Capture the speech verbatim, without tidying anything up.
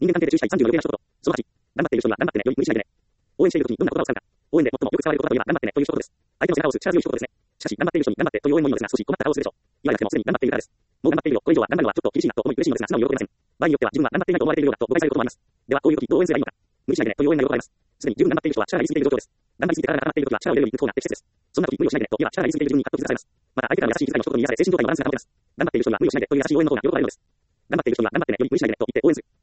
人間関係で注意したいさんじゅうの余計な一言。そのはち、頑張っている人には頑張ってね、良い無理しないでね。応援している時にどんな言葉を使うか。応援で最もよく使われる言葉といえば頑張ってねという一言です。相手の背中を押す力強い一言ですね。しかし、頑張っている人に頑張ってという応援もいいのですが、少し困った顔をするでしょう。言われなくてもすでに頑張っているからです。もう頑張っているよ。これ以上は頑張るのはちょっと厳しいなと思い嬉しいのですが、素直に喜べません。場合によっては自分は頑張っていないと思われているようだと誤解されることもあります。では、こういう時どう応援すればいいのか。無理しないでねという応援が喜ばれます。すでに十分頑張っている人は力が入りすぎている状況です。頑張りすぎて体が固まっている時は力を入れるように行く方が適切です。そんな時無理をしないでねと言えば力が入りすぎている自分にカッと気づかれます。また相手からの優しい気遣いの一言に癒され精神状態のバランスが保てます。頑張っている人には無理をしないでという優しい応援の方が喜ばれるのです。頑張っている人には頑張ってねより無理しないでねと言って応援する。